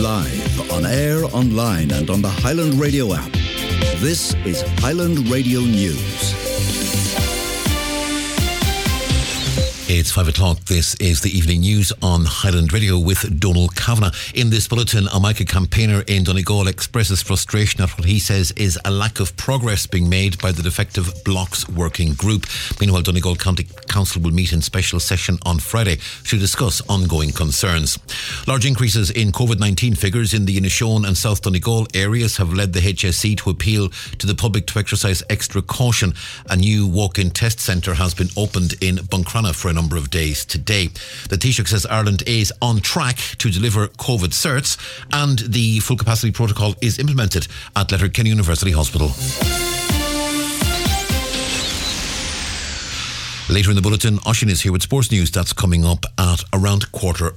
Live, on air, online and on the Highland Radio app. This is Highland Radio News. It's 5 o'clock. This is the evening news on Highland Radio with Donal Kavanagh. In this bulletin, a Mica campaigner in Donegal expresses frustration at what he says is a lack of progress being made by the Defective Blocks Working Group. Meanwhile, Donegal County Council will meet in special session on Friday to discuss ongoing concerns. Large increases in COVID-19 figures in the Inishowen and South Donegal areas have led the HSE to appeal to the public to exercise extra caution. A new walk-in test centre has been opened in Buncrana for a number of days today. The Taoiseach says Ireland is on track to deliver COVID certs and the full capacity protocol is implemented at Letterkenny University Hospital. Later in the bulletin, Oisín is here with sports news. That's coming up at around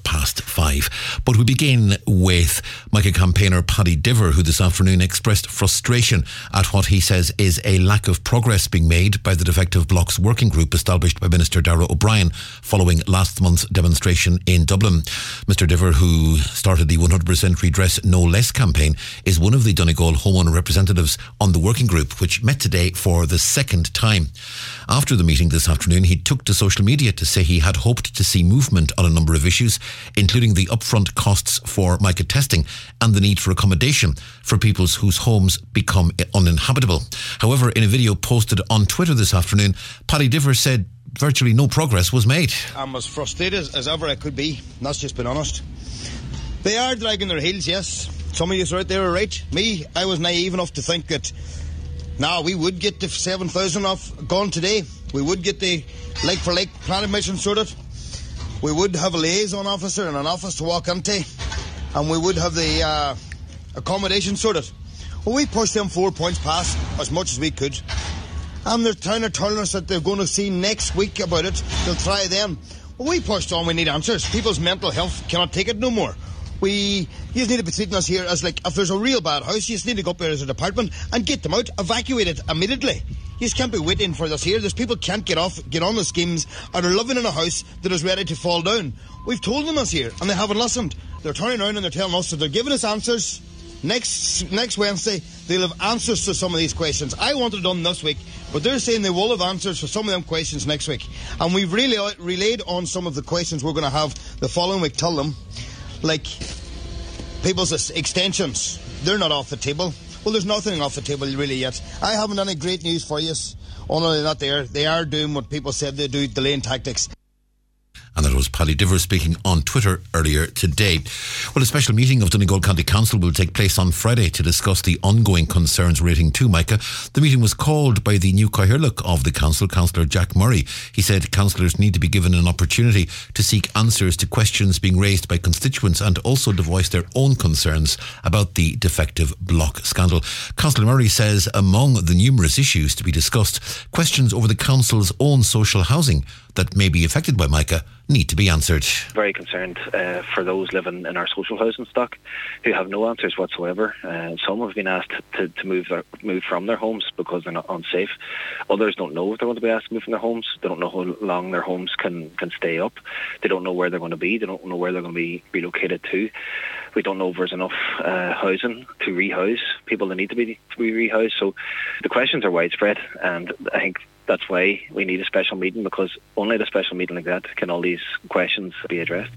5:15. But we begin with Mica campaigner Paddy Diver, who this afternoon expressed frustration at what he says is a lack of progress being made by the Defective Blocks Working Group established by Minister Darragh O'Brien following last month's demonstration in Dublin. Mr Diver, who started the 100% Redress No Less campaign, is one of the Donegal homeowner representatives on the working group, which met today for the second time. After the meeting this afternoon, he took to social media to say he had hoped to see movement on a number of issues, including the upfront costs for Mica testing and the need for accommodation for people whose homes become uninhabitable. However, in a video posted on Twitter this afternoon, Paddy Diver said virtually no progress was made. I'm as frustrated as ever I could be, and that's just being honest. They are dragging their heels, yes. Some of you out there are right. Me, I was naive enough to think that we would get the 7,000 off gone today. We would get the like-for-like planning mission sorted. We would have a liaison officer and an office to walk into. And we would have the accommodation sorted. Well, we pushed them 4 points past as much as we could. And they're telling us that they're going to see next week about it. They'll try then. Well, we pushed on. We need answers. People's mental health cannot take it no more. You just need to be treating us here as like, if there's a real bad house, you just need to go up there as a department and get them out, evacuate it immediately. You just can't be waiting for this here. There's people can't get on the schemes, and are living in a house that is ready to fall down. We've told them this here, and they haven't listened. They're turning around and they're telling us that they're giving us answers. Next Wednesday, they'll have answers to some of these questions. I want it done this week, but they're saying they will have answers for some of them questions next week. And we've really relayed on some of the questions we're going to have the following week. Tell them, like people's extensions, they're not off the table. Well, there's nothing off the table really yet. I haven't any great news for you. Only that they are doing what people said they do, delaying tactics. And that was Paddy Diver speaking on Twitter earlier today. Well, a special meeting of Donegal County Council will take place on Friday to discuss the ongoing concerns relating to Mica. The meeting was called by the new Cathaoirleach of the council, Councillor Jack Murray. He said councillors need to be given an opportunity to seek answers to questions being raised by constituents and also to voice their own concerns about the Defective Block scandal. Councillor Murray says among the numerous issues to be discussed, questions over the council's own social housing that may be affected by Mica need to be answered. Very concerned for those living in our social housing stock who have no answers whatsoever. Some have been asked to move from their homes because they're not unsafe. Others don't know if they're going to be asked to move from their homes. They don't know how long their homes can stay up. They don't know where they're going to be. They don't know where they're going to be relocated to. We don't know if there's enough housing to rehouse people that need to be rehoused. So the questions are widespread, and I think that's why we need a special meeting, because only at a special meeting like that can all these questions be addressed.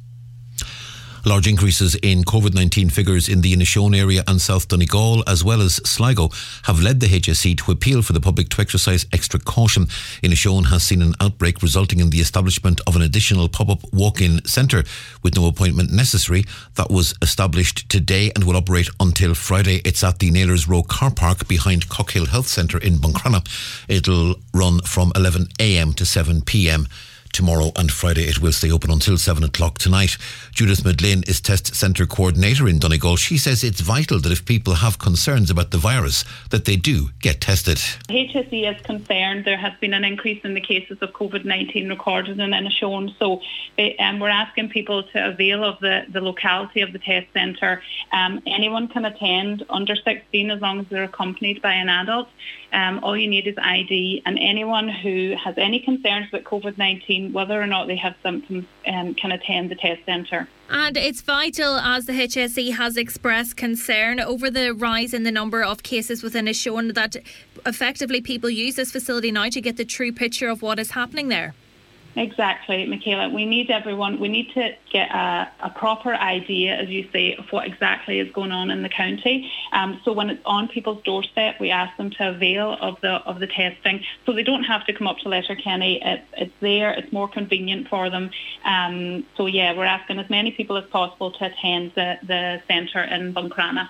Large increases in COVID-19 figures in the Inishowen area and South Donegal, as well as Sligo, have led the HSE to appeal for the public to exercise extra caution. Inishowen has seen an outbreak resulting in the establishment of an additional pop-up walk-in centre with no appointment necessary. That was established today and will operate until Friday. It's at the Nailers Row car park behind Cockhill Health Centre in Buncrana. It'll run from 11 a.m. to 7 p.m. tomorrow, and Friday it will stay open until 7 o'clock tonight. Judith Medlin is Test Centre Coordinator in Donegal. She says it's vital that if people have concerns about the virus, that they do get tested. HSE is concerned there has been an increase in the cases of COVID-19 recorded in Inishowen, so we're asking people to avail of the locality of the test centre. Anyone can attend under 16 as long as they're accompanied by an adult. All you need is ID, and anyone who has any concerns about COVID-19 screen whether or not they have symptoms can attend the test centre. And it's vital, as the HSE has expressed concern over the rise in the number of cases within Inishowen, that effectively people use this facility now to get the true picture of what is happening there. Exactly, Michaela. We need to get a proper idea, as you say, of what exactly is going on in the county. So when it's on people's doorstep, we ask them to avail of the testing, so they don't have to come up to Letterkenny. It's there. It's more convenient for them. So yeah, we're asking as many people as possible to attend the centre in Buncrana.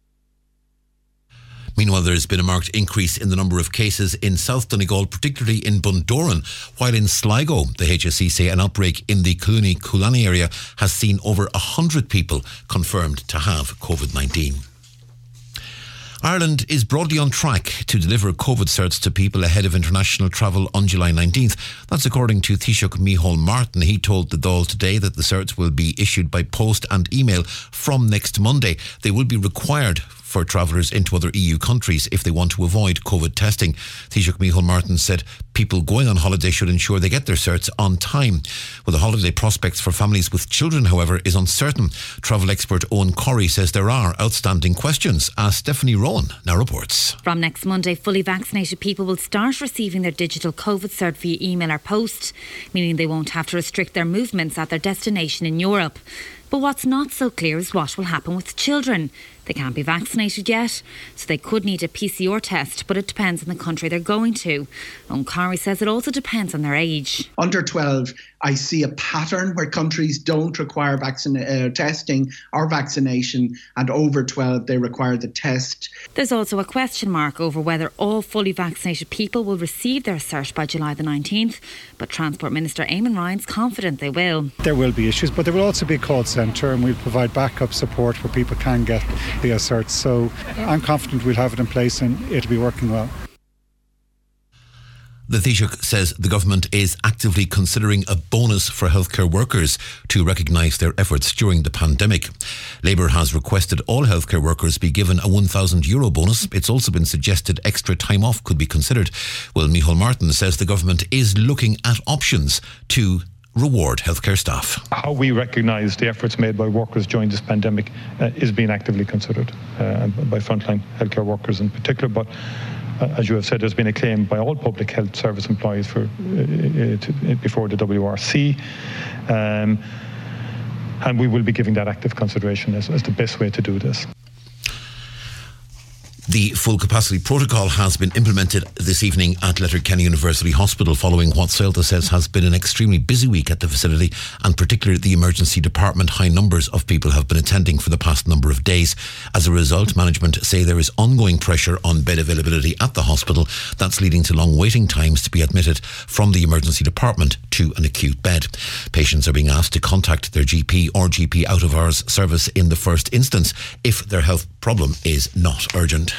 Meanwhile, there has been a marked increase in the number of cases in South Donegal, particularly in Bundoran, while in Sligo, the HSE say an outbreak in the Clooney-Coolani area has seen over 100 people confirmed to have COVID-19. Ireland is broadly on track to deliver COVID certs to people ahead of international travel on July 19th. That's according to Taoiseach Micheál Martin. He told the Dáil today that the certs will be issued by post and email from next Monday. They will be required for travellers into other EU countries if they want to avoid COVID testing. Taoiseach Micheál Martin said people going on holiday should ensure they get their certs on time. Well, the holiday prospects for families with children, however, is uncertain. Travel expert Owen Corrie says there are outstanding questions, as Stephanie Rowan now reports. From next Monday, fully vaccinated people will start receiving their digital COVID cert via email or post, meaning they won't have to restrict their movements at their destination in Europe. But what's not so clear is what will happen with children. They can't be vaccinated yet, so they could need a PCR test, but it depends on the country they're going to. Onkari says it also depends on their age. Under 12, I see a pattern where countries don't require testing or vaccination, and over 12, they require the test. There's also a question mark over whether all fully vaccinated people will receive their cert by July the 19th, but Transport Minister Eamon Ryan's confident they will. There will be issues, but there will also be a call centre, and we'll provide backup support where people can get the certs. So I'm confident we'll have it in place and it'll be working well. The Taoiseach says the government is actively considering a bonus for healthcare workers to recognise their efforts during the pandemic. Labour has requested all healthcare workers be given a €1,000 bonus. It's also been suggested extra time off could be considered. Well, Micheál Martin says the government is looking at options to reward healthcare staff. How we recognise the efforts made by workers during this pandemic is being actively considered by frontline healthcare workers in particular. But as you have said, there's been a claim by all public health service employees before the WRC, and we will be giving that active consideration as the best way to do this. The full capacity protocol has been implemented this evening at Letterkenny University Hospital following what Celta says has been an extremely busy week at the facility, and particularly the emergency department. High numbers of people have been attending for the past number of days. As a result, management say there is ongoing pressure on bed availability at the hospital. That's leading to long waiting times to be admitted from the emergency department to an acute bed. Patients are being asked to contact their GP or GP out of hours service in the first instance if their health problem is not urgent.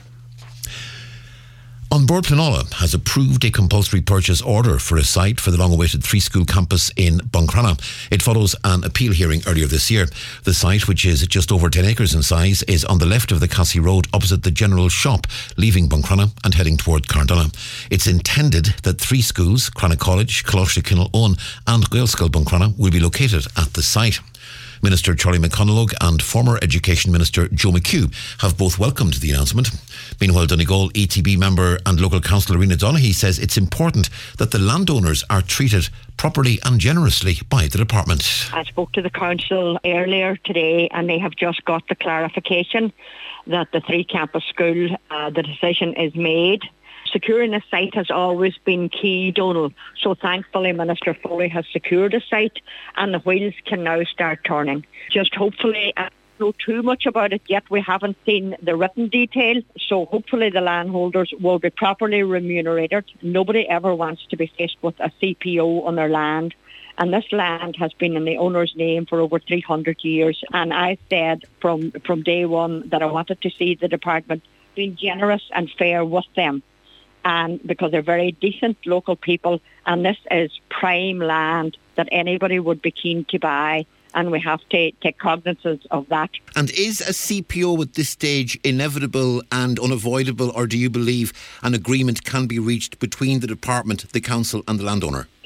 An Bord Pleanála has approved a compulsory purchase order for a site for the long-awaited three-school campus in Buncrana. It follows an appeal hearing earlier this year. The site, which is just over 10 acres in size, is on the left of the Cassie Road opposite the general shop, leaving Buncrana and heading toward Cardona. It's intended that three schools, Crana College, Coláiste Kinnell-Owen and Gaelscoil Buncrana, will be located at the site. Minister Charlie McConalogue and former Education Minister Joe McHugh have both welcomed the announcement. Meanwhile, Donegal ETB member and local councillor Rena Donaghy says it's important that the landowners are treated properly and generously by the department. I spoke to the council earlier today and they have just got the clarification that the three campus school, the decision is made. Securing a site has always been key, Donal. So thankfully Minister Foley has secured a site and the wheels can now start turning. Just hopefully, I don't know too much about it yet. We haven't seen the written detail. So hopefully the landholders will be properly remunerated. Nobody ever wants to be faced with a CPO on their land. And this land has been in the owner's name for over 300 years. And I said from day one that I wanted to see the department being generous and fair with them. And because they're very decent local people, and this is prime land that anybody would be keen to buy, and we have to take cognizance of that. And is a CPO at this stage inevitable and unavoidable, or do you believe an agreement can be reached between the department, the council and the landowner?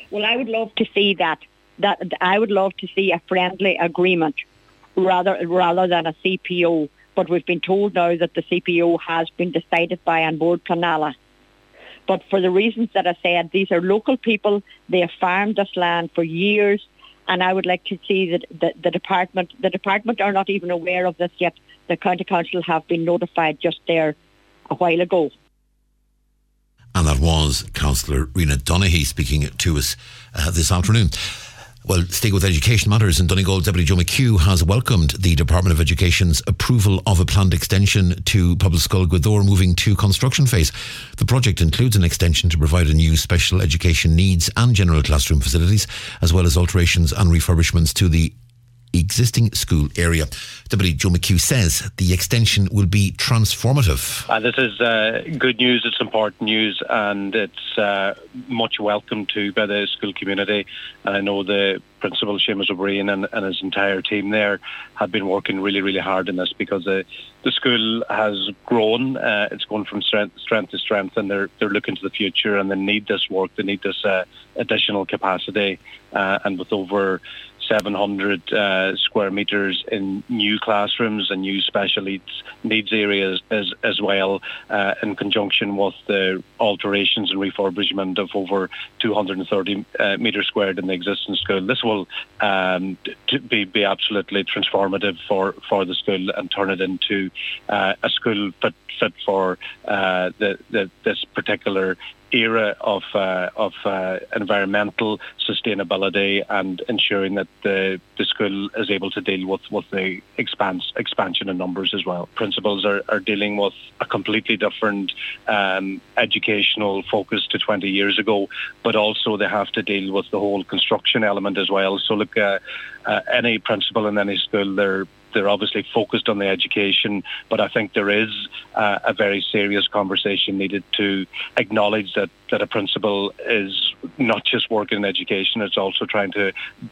Well, I would love to see that. I would love to see a friendly agreement rather than a CPO. But we've been told now that the CPO has been decided by An Bord Pleanála. But for the reasons that I said, these are local people. They have farmed this land for years, and I would like to see that the department are not even aware of this yet. The County Council have been notified just there a while ago. And that was Councillor Rena Donaghy speaking to us this afternoon. Well, staying with education matters, in Donegal, Deputy Joe McHugh has welcomed the Department of Education's approval of a planned extension to Public School Gweedore moving to construction phase. The project includes an extension to provide a new special education needs and general classroom facilities, as well as alterations and refurbishments to the existing school area. Deputy Joe McHugh says the extension will be transformative. This is good news, it's important news, and it's much welcomed to by the school community. And I know the principal, Seamus O'Brien, and his entire team there have been working really, really hard in this, because the school has grown. It's gone from strength to strength, and they're looking to the future, and they need this work, they need this additional capacity, and with over 700 square metres in new classrooms and new special needs areas as well, in conjunction with the alterations and refurbishment of over 230 metres squared in the existing school. This will be absolutely transformative for the school and turn it into a school fit for this particular era of environmental sustainability, and ensuring that the school is able to deal with the expansion in numbers as well. Principals are dealing with a completely different educational focus to 20 years ago, but also they have to deal with the whole construction element as well. So look, any principal in any school, they're obviously focused on the education, but I think there is a very serious conversation needed to acknowledge that a principal is not just working in education, it's also trying to,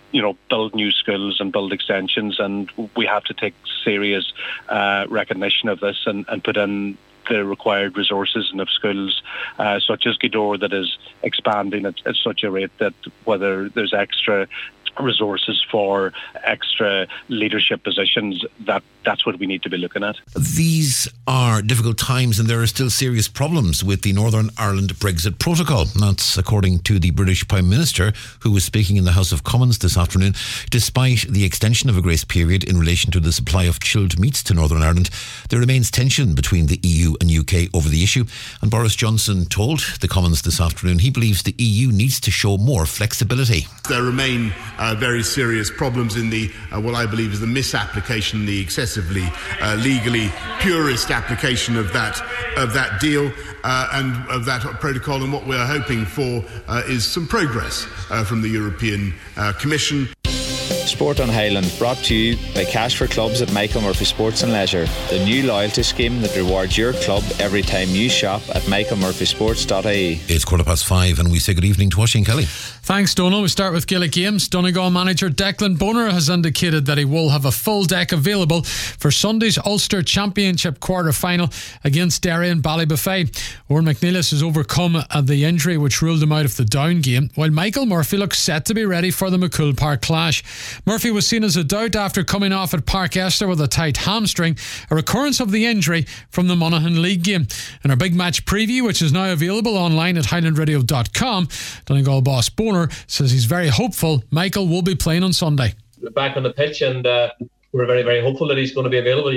build new skills and build extensions, and we have to take serious recognition of this and put in the required resources in of schools such as Gweedore that is expanding at such a rate that whether there's extra resources for extra leadership positions, that's what we need to be looking at. These are difficult times, and there are still serious problems with the Northern Ireland Brexit protocol. That's according to the British Prime Minister, who was speaking in the House of Commons this afternoon. Despite the extension of a grace period in relation to the supply of chilled meats to Northern Ireland, there remains tension between the EU and UK over the issue. And Boris Johnson told the Commons this afternoon he believes the EU needs to show more flexibility. There remain very serious problems in the what I believe is the misapplication, the excessively legally purist application of that deal and of that protocol. And what we are hoping for is some progress from the European Commission. Sport on Highland, brought to you by Cash for Clubs at Michael Murphy Sports and Leisure, the new loyalty scheme that rewards your club every time you shop at michaelmurphysports.ie. It's 5:15 and we say good evening to Oisin Kelly. Thanks, Donal. We start with Gaelic Games. Donegal manager Declan Bonner has indicated that he will have a full deck available for Sunday's Ulster Championship quarter-final against Derry and Ballybuffet. Oran McNeilis has overcome the injury which ruled him out of the Down game, while Michael Murphy looks set to be ready for the McCool Park clash. Murphy was seen as a doubt after coming off at Park Esther with a tight hamstring, a recurrence of the injury from the Monaghan League game. In our big match preview, which is now available online at highlandradio.com, Donegal boss Bonner says he's very hopeful Michael will be playing on Sunday. Back on the pitch, and we're very, very hopeful that he's going to be available,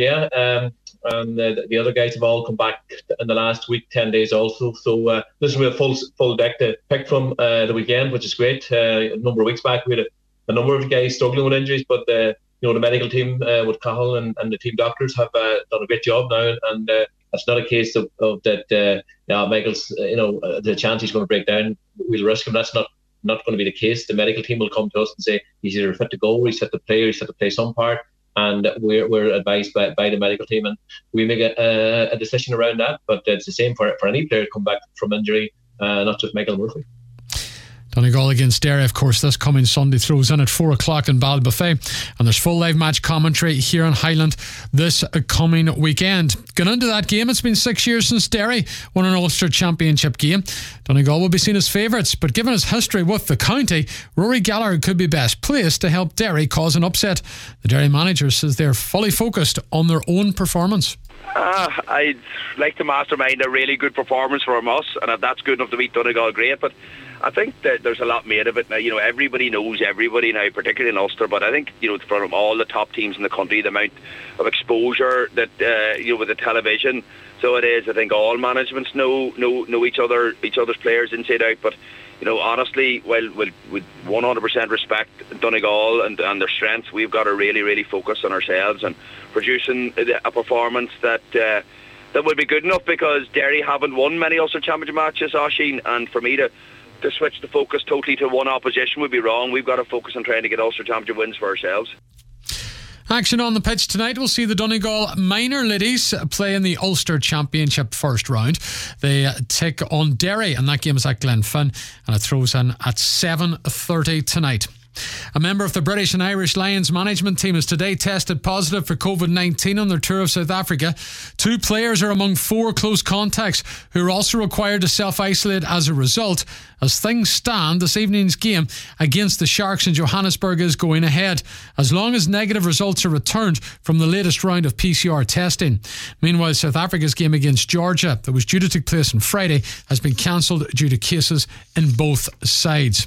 and the other guys have all come back in the last week, 10 days also. So this will be a full deck to pick from the weekend, which is great. A number of weeks back we had a number of guys struggling with injuries, but the medical team with Cahill and the team doctors have done a great job now, and it's not a case of that Michael's the chance he's going to break down, we'll risk him. That's not going to be the case. The medical team will come to us and say he's either fit to go, he's fit to play, or he's fit to play some part, and we're advised by the medical team, and we make a decision around that. But it's the same for any player to come back from injury, not just Michael Murphy. Donegal against Derry, of course, this coming Sunday throws in at 4 o'clock in Ballybofey, and there's full live match commentary here on Highland this coming weekend. Going into that game, it's been 6 years since Derry won an Ulster Championship game. Donegal will be seen as favourites, but given his history with the county, Rory Gallagher could be best placed to help Derry cause an upset. The Derry manager says they're fully focused on their own performance. I'd like to mastermind a really good performance from us, and if that's good enough to beat Donegal, great. But I think that there's a lot made of it now. You know, everybody knows everybody now, particularly in Ulster. But I think, you know, from all the top teams in the country, the amount of exposure that you know, with the television. So it is. I think all managements know each other's players inside out. But you know, honestly, well, with 100% respect Donegal and their strengths, we've got to really focus on ourselves and producing a performance that would be good enough, because Derry haven't won many Ulster Championship matches, Oisín, and for me to switch the focus totally to one opposition would be wrong. We've got to focus on trying to get Ulster Championship wins for ourselves. Action on the pitch tonight. We'll see the Donegal Minor Ladies play in the Ulster Championship first round. They take on Derry, and that game is at Glenfin, and it throws in at 7:30 tonight. A member of the British and Irish Lions management team has today tested positive for COVID-19 on their tour of South Africa. 2 players are among 4 close contacts who are also required to self-isolate as a result. As things stand, this evening's game against the Sharks in Johannesburg is going ahead, as long as negative results are returned from the latest round of PCR testing. Meanwhile, South Africa's game against Georgia, that was due to take place on Friday, has been cancelled due to cases in both sides.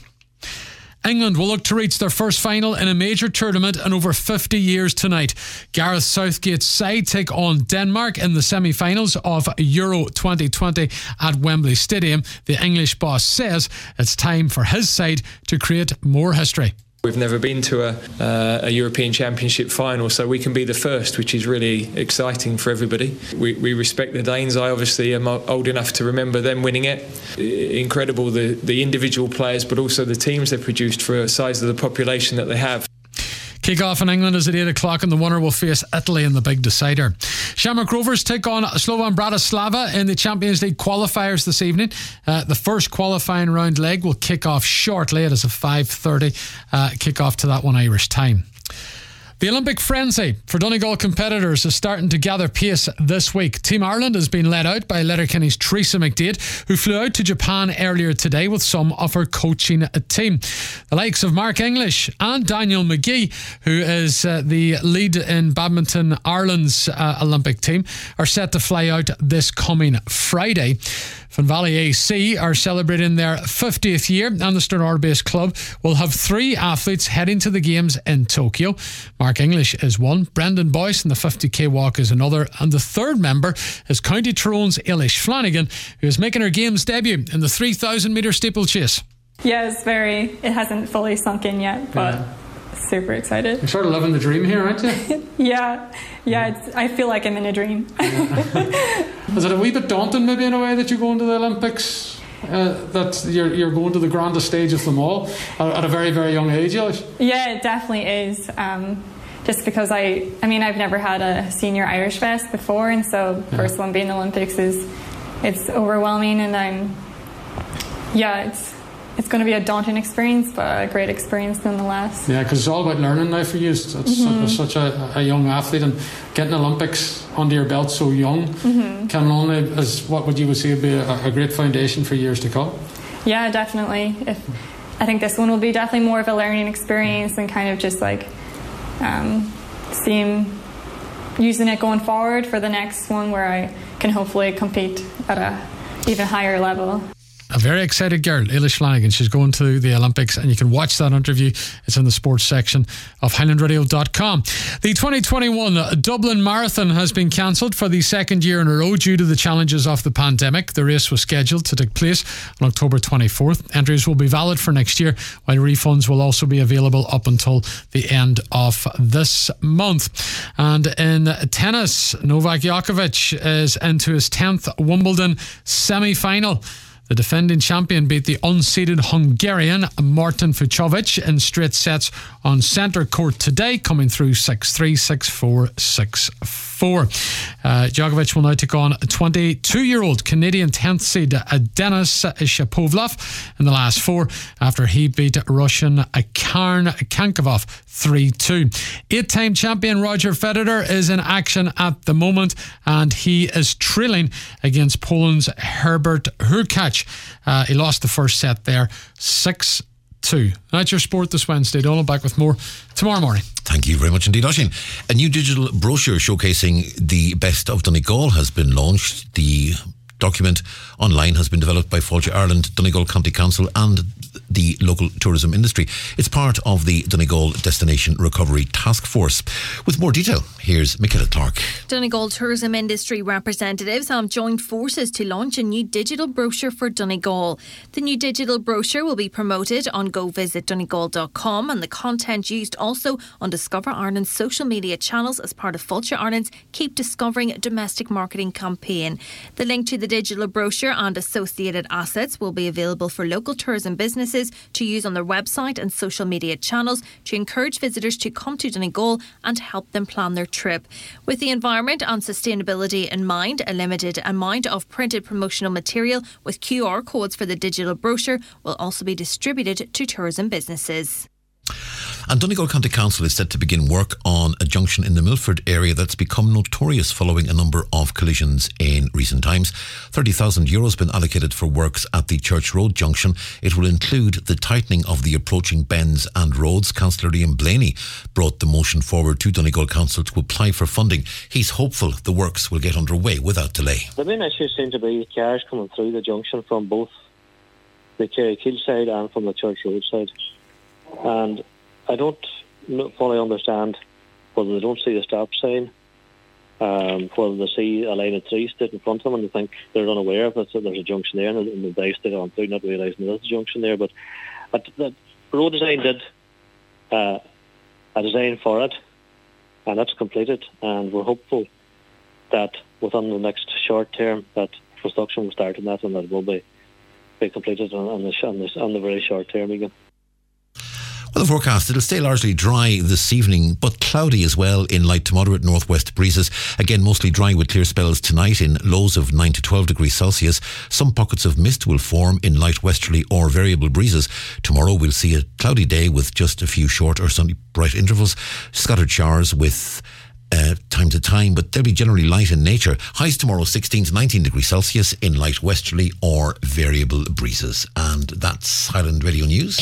England will look to reach their first final in a major tournament in over 50 years tonight. Gareth Southgate's side take on Denmark in the semi-finals of Euro 2020 at Wembley Stadium. The English boss says it's time for his side to create more history. We've never been to a European Championship final, so we can be the first, which is really exciting for everybody. We respect the Danes. I obviously am old enough to remember them winning it. Incredible, the individual players, but also the teams they've produced for a size of the population that they have. Kick-off in England is at 8 o'clock, and the winner will face Italy in the big decider. Shamrock Rovers take on Slovan Bratislava in the Champions League qualifiers this evening. The first qualifying round leg will kick off shortly. It is a 5:30 kick-off to that one Irish time. The Olympic frenzy for Donegal competitors is starting to gather pace this week. Team Ireland has been led out by Letterkenny's Teresa McDade, who flew out to Japan earlier today with some of her coaching team. The likes of Mark English and Daniel McGee, who is the lead in Badminton Ireland's Olympic team, are set to fly out this coming Friday. Finn Valley AC are celebrating their 50th year, and the Stranraer-based club will have 3 athletes heading to the games in Tokyo. Mark English is one, Brendan Boyce in the 50k walk is another, and the third member is County Tyrone's Eilish Flanagan, who is making her games debut in the 3,000 metre steeplechase. Yeah, it hasn't fully sunk in yet, but super excited. You're sort of living the dream here, aren't you? Yeah, I feel like I'm in a dream. Is it a wee bit daunting maybe in a way that you're going to the Olympics? That you're going to the grandest stage of them all at a very, very young age, Eilish? Yeah, it definitely is. Just because I've never had a senior Irish Fest before, and so first one being the Olympics it's overwhelming, and it's going to be a daunting experience, but a great experience nonetheless. Yeah, because it's all about learning now for you. It's such a young athlete, and getting Olympics under your belt so young can only, as what would you say, be a great foundation for years to come. Yeah, definitely. I think this one will be definitely more of a learning experience and kind of just like using it going forward for the next one, where I can hopefully compete at a even higher level. A very excited girl, Eilish Flanagan. She's going to the Olympics, and you can watch that interview. It's in the sports section of HighlandRadio.com. The 2021 Dublin Marathon has been cancelled for the second year in a row due to the challenges of the pandemic. The race was scheduled to take place on October 24th. Entries will be valid for next year, while refunds will also be available up until the end of this month. And in tennis, Novak Djokovic is into his 10th Wimbledon semi-final. The defending champion beat the unseeded Hungarian Martin Fucsovics in straight sets on centre court today, coming through 6-3, 6-4, 6-4. 4. Djokovic will now take on 22-year-old Canadian 10th seed Denis Shapovalov in the last 4 after he beat Russian Karen Kankavov 3-2. 8-time champion Roger Federer is in action at the moment, and he is trailing against Poland's Herbert Hurkacz. He lost the first set there 6-2. That's your sport this Wednesday. Donald, back with more tomorrow morning. Thank you very much indeed, Oisín. A new digital brochure showcasing the best of Donegal has been launched. The document online has been developed by Fáilte Ireland, Donegal County Council and the local tourism industry. It's part of the Donegal Destination Recovery Task Force. With more detail, here's Michaela Clark. Donegal tourism industry representatives have joined forces to launch a new digital brochure for Donegal. The new digital brochure will be promoted on govisitdonegal.com and the content used also on Discover Ireland's social media channels as part of Fáilte Ireland's Keep Discovering domestic marketing campaign. The link to the digital brochure and associated assets will be available for local tourism businesses to use on their website and social media channels to encourage visitors to come to Donegal and help them plan their trip. With the environment and sustainability in mind, a limited amount of printed promotional material with QR codes for the digital brochure will also be distributed to tourism businesses. And Donegal County Council is set to begin work on a junction in the Milford area that's become notorious following a number of collisions in recent times. €30,000 has been allocated for works at the Church Road junction. It will include the tightening of the approaching bends and roads. Councillor Ian Blaney brought the motion forward to Donegal Council to apply for funding. He's hopeful the works will get underway without delay. The main issues seem to be cars coming through the junction from both the Kerrykill side and from the Church Road side. And I don't fully understand whether they don't see the stop sign, whether they see a line of trees stood in front of them and they think they're unaware of it, so there's a junction there and they dive straight on through, not realising there's a junction there. But the road design did a design for it, and that's completed, and we're hopeful that within the next short term that construction will start on that and that it will be completed on the very short term again. Well, the forecast, it'll stay largely dry this evening, but cloudy as well in light to moderate northwest breezes. Again, mostly dry with clear spells tonight in lows of 9 to 12 degrees Celsius. Some pockets of mist will form in light westerly or variable breezes. Tomorrow we'll see a cloudy day with just a few short or sunny bright intervals. Scattered showers with time to time, but they'll be generally light in nature. Highs tomorrow 16 to 19 degrees Celsius in light westerly or variable breezes. And that's Highland Radio News.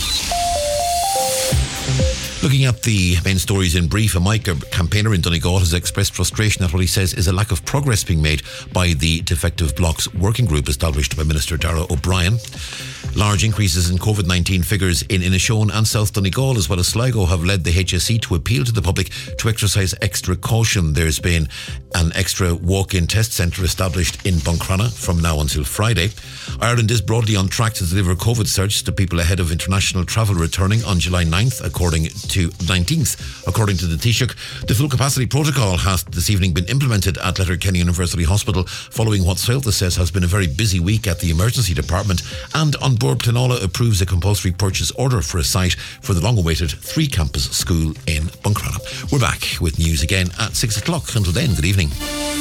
Looking at the main stories in brief, a MICA campaigner in Donegal has expressed frustration at what he says is a lack of progress being made by the Defective Blocks working group established by Minister Darragh O'Brien. Large increases in COVID-19 figures in Inishowen and South Donegal as well as Sligo have led the HSE to appeal to the public to exercise extra caution. There's been an extra walk-in test centre established in Buncrana from now until Friday. Ireland is broadly on track to deliver COVID certs to people ahead of international travel returning on July 19th, according to the Taoiseach. The full capacity protocol has this evening been implemented at Letterkenny University Hospital following what Sailta says has been a very busy week at the emergency department. And on board, Planola approves a compulsory purchase order for a site for the long-awaited 3-campus school in Buncrana. We're back with news again at 6 o'clock. Until then, good evening.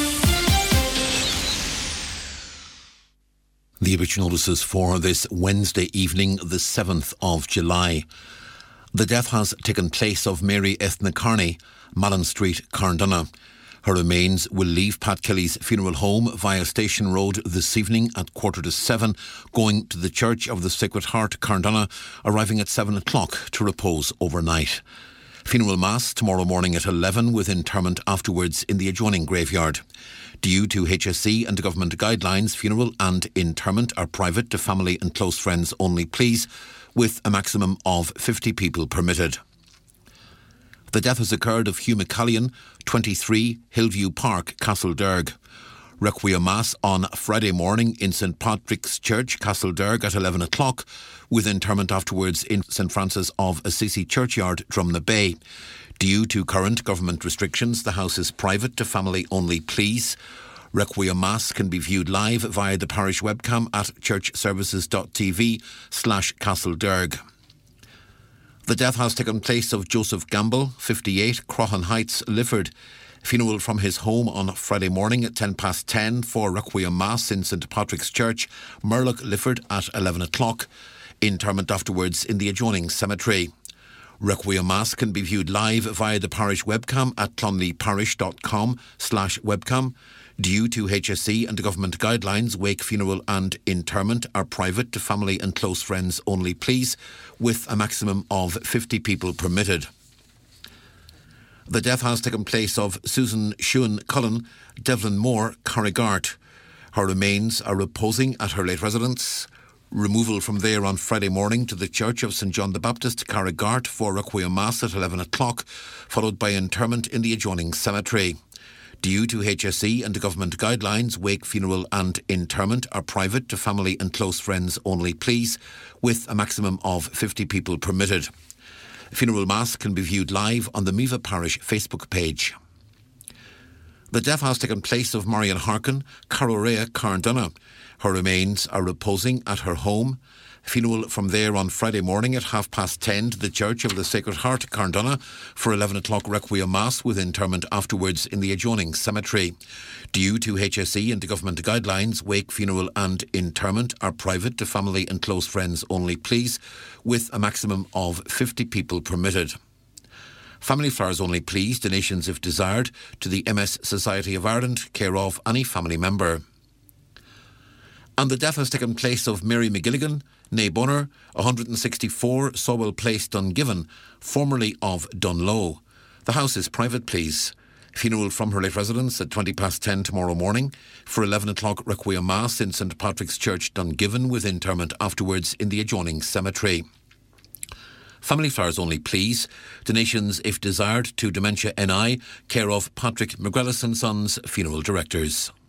The obituary notices for this Wednesday evening, the 7th of July. The death has taken place of Mary Ethna Carney, Malin Street, Carndonagh. Her remains will leave Pat Kelly's funeral home via Station Road this evening at 7:15, going to the Church of the Sacred Heart, Carndonagh, arriving at 7 o'clock to repose overnight. Funeral Mass tomorrow morning at 11 with interment afterwards in the adjoining graveyard. Due to HSE and government guidelines, funeral and interment are private to family and close friends only, please, with a maximum of 50 people permitted. The death has occurred of Hugh McCallion, 23, Hillview Park, Castlederg. Requiem Mass on Friday morning in St Patrick's Church, Castlederg at 11 o'clock, with interment afterwards in St Francis of Assisi Churchyard, Drumna Bay. Due to current government restrictions, the house is private to family only, please. Requiem Mass can be viewed live via the parish webcam at churchservices.tv/Castlederg. The death has taken place of Joseph Gamble, 58, Croghan Heights, Lifford. Funeral from his home on Friday morning at 10:10 for Requiem Mass in St Patrick's Church, Murlough, Lifford at 11 o'clock. Interment afterwards in the adjoining cemetery. Requiem Mass can be viewed live via the parish webcam at clonleeparish.com/webcam. Due to HSE and the government guidelines, wake, funeral and interment are private to family and close friends only, please, with a maximum of 50 people permitted. The death has taken place of Susan Shuan Cullen, Devlin Moore, Carrigart. Her remains are reposing at her late residence. Removal from there on Friday morning to the Church of St John the Baptist, Carrigart, for Requiem Mass at 11 o'clock, followed by interment in the adjoining cemetery. Due to HSE and the government guidelines, wake, funeral and interment are private to family and close friends only, please, with a maximum of 50 people permitted. Funeral Mass can be viewed live on the Miva Parish Facebook page. The death has taken place of Marion Harkin, Carorea, Carndonagh. Her remains are reposing at her home. Funeral from there on Friday morning at 10:30 to the Church of the Sacred Heart, Carndonagh, for 11 o'clock Requiem Mass with interment afterwards in the adjoining cemetery. Due to HSE and the government guidelines, wake, funeral and interment are private to family and close friends only, please, with a maximum of 50 people permitted. Family flowers only, please, donations if desired to the MS Society of Ireland, care of any family member. And the death has taken place of Mary McGilligan, née Bonner, 164 Sawwell Place, Dungiven, formerly of Dunlow. The house is private, please. Funeral from her late residence at 10:20 tomorrow morning. For 11 o'clock Requiem Mass in St Patrick's Church, Dungiven, with interment afterwards in the adjoining cemetery. Family flowers only, please. Donations if desired to Dementia NI, care of Patrick McGrellis and Sons, funeral directors.